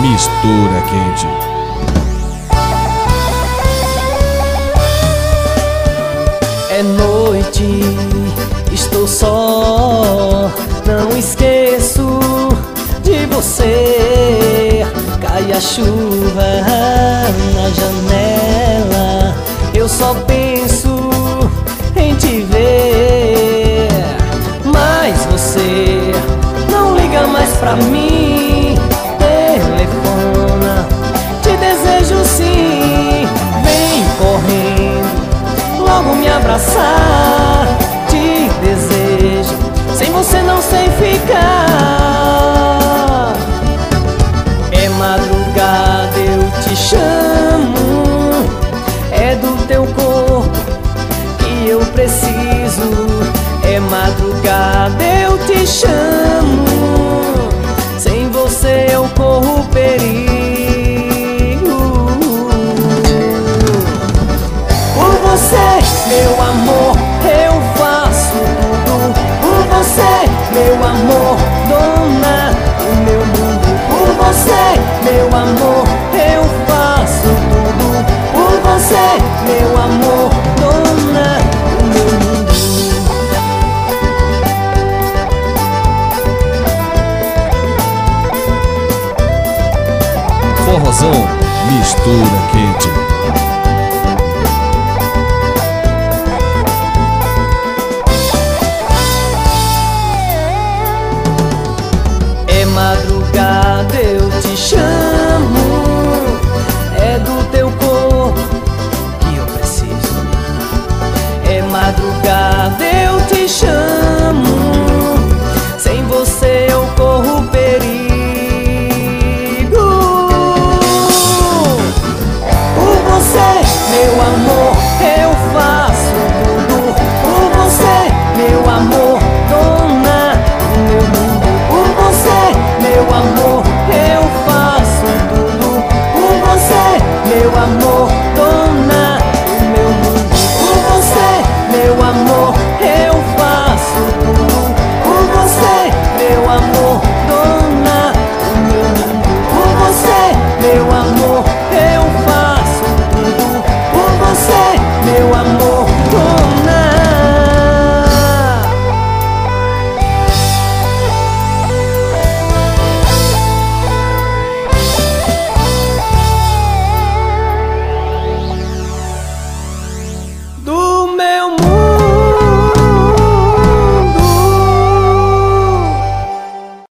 Mistura Quente. É noite, estou só, não esqueço de você. Cai a chuva na janela, eu só penso em te ver. Mas você não liga mais pra mim, telefona, te desejo sim. Vem correndo, logo me abraçar, te desejo, sem você não sei ficar. É madrugada, eu te chamo, é do teu corpo que eu preciso. É madrugada, eu te chamo, sem você eu corro perigo. Por você, meu amor, eu faço tudo. Por você, meu amor, dona do meu mundo. Por você, meu amor, eu faço tudo. Por você, meu amor, dona do meu mundo. Forrozão Mistura Quente. É madrugada, eu te chamo, é do teu corpo que eu preciso. É madrugada, eu te chamo, sem você eu corro perigo.